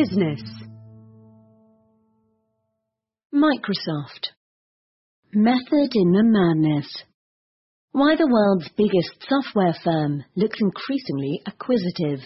business. Microsoft. Method in the madness. Why the world's biggest software firm looks increasingly acquisitive.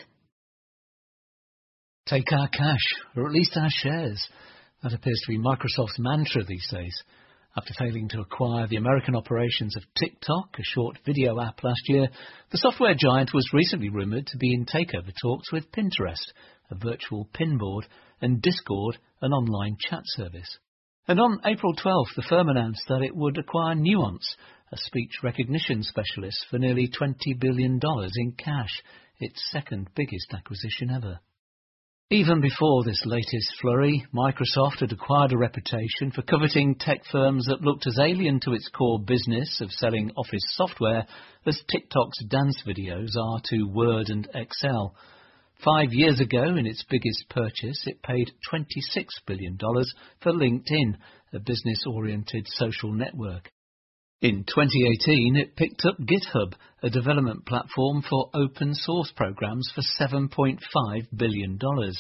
Take our cash, or at least our shares. That appears to be Microsoft's mantra these days. After failing to acquire the American operations of TikTok, a short video app, last year, the software giant was recently rumoured to be in takeover talks with Pinterest, a virtual pinboard, and Discord, an online chat service. And on April 12th, the firm announced that it would acquire Nuance, a speech recognition specialist, for nearly $20 billion in cash, its second biggest acquisition ever. Even before this latest flurry, Microsoft had acquired a reputation for coveting tech firms that looked as alien to its core business of selling office software as TikTok's dance videos are to Word and Excel. 5 years ago, in its biggest purchase, it paid $26 billion for LinkedIn, a business-oriented social network. In 2018, it picked up GitHub, a development platform for open-source programs, for $7.5 billion.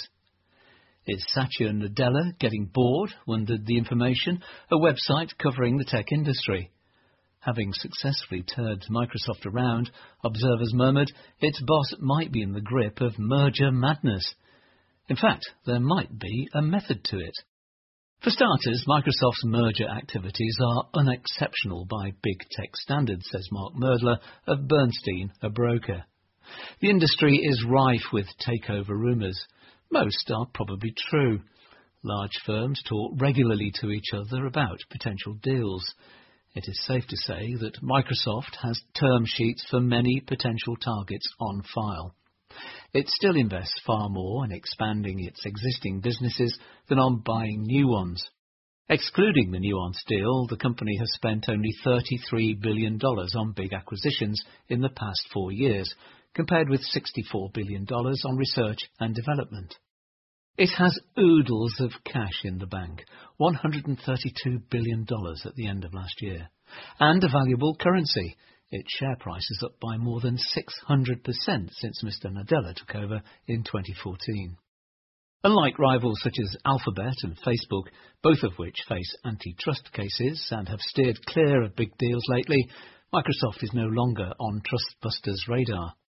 Is Satya Nadella getting bored, wondered The Information, a website covering the tech industry. Having successfully turned Microsoft around, observers murmured its boss might be in the grip of merger madness. In fact, there might be a method to it. For starters, Microsoft's merger activities are unexceptional by big tech standards, says Mark Merdler of Bernstein, a broker. The industry is rife with takeover rumours. Most are probably true. Large firms talk regularly to each other about potential deals. It is safe to say that Microsoft has term sheets for many potential targets on file. It still invests far more in expanding its existing businesses than on buying new ones. Excluding the Nuance deal, the company has spent only $33 billion on big acquisitions in the past 4 years, compared with $64 billion on research and development. It has oodles of cash in the bank, $132 billion at the end of last year, and a valuable currency. Its share price is up by more than 600% since Mr. Nadella took over in 2014. Unlike rivals such as Alphabet and Facebook, both of which face antitrust cases and have steered clear of big deals lately, Microsoft is no longer on Trustbusters' radar.